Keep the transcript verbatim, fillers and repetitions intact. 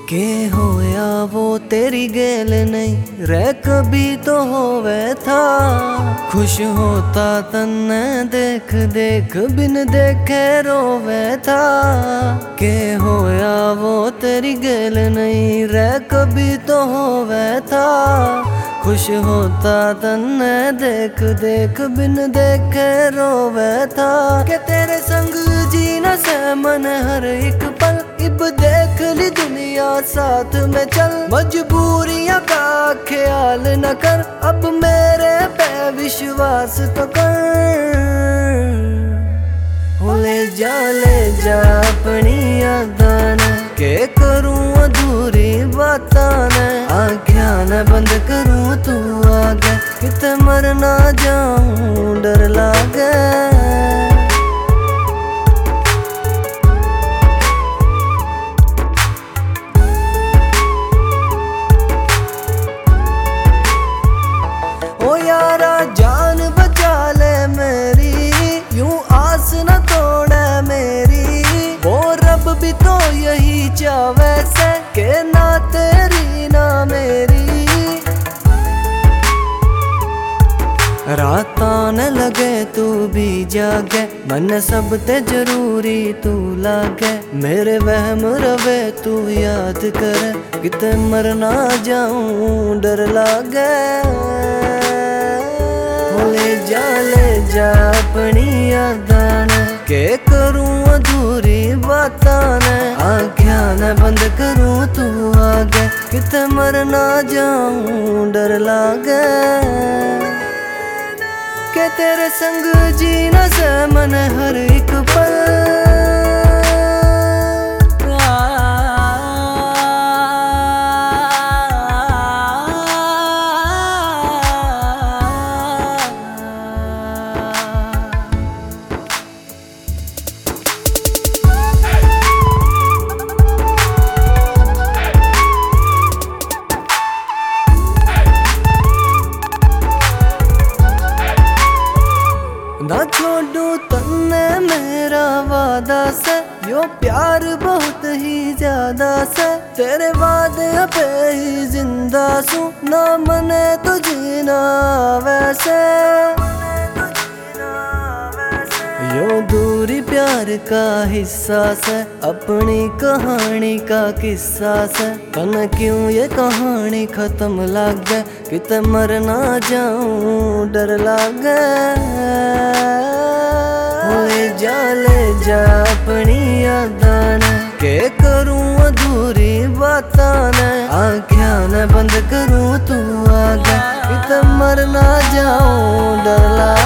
के होया वो तेरी गेल नहीं रह कभी तो होवे था। खुश होता तन्ने देख देख बिन देखे रोवे था। के होया वो तेरी गेल नहीं रह कभी तो होवे था। खुश होता तन्ने देख देख बिन देखे रोवे था। के तेरे संग जीना से मन हर एक पल इब देख ली दुनिया साथ में चल। मजबूरियां का ख्याल न कर अब मेरे पे विश्वास तो कर। ले जा ले जा अपनी यादां ने के करूं अधूरी बातां ने। आँखियां न बंद करूं तू आगे किते मर ना जाऊं डर लागे। जान बचा ले मेरी यूं आस न तोड़े मेरी। वो रब भी तो यही चाहे से के ना तेरी ना मेरी। रातां न लगे तू भी जागे मन सब ते जरूरी तू लागे। मेरे वहम रवे तू याद कर किते मर ना जाऊं डर लागे। ले जा ले जा अपनी यादां ने के करूं अधूरी बातां ने। आँखियां न बंद करूं तू आगे किते मर ना जाऊं डर लागे। के तेरे संग जीना से मन हर एक पल ना छोड़ू तन्ने मेरा वादा से। यो प्यार बहुत ही ज्यादा से तेरे वादे पे ही जिंदा सू। ना मने तो जीना वैसे यो दूरी प्यार का हिस्सा से अपनी कहानी का किस्सा से। तन क्यों ये कहानी खत्म लागे किते मर ना जाऊं डर लागे। ले जा ले जा अपनी यादां ने के करूं अधूरी बातां ने। आँखियां न बंद करूं तू आगे किते मर ना जाऊं डर लागे।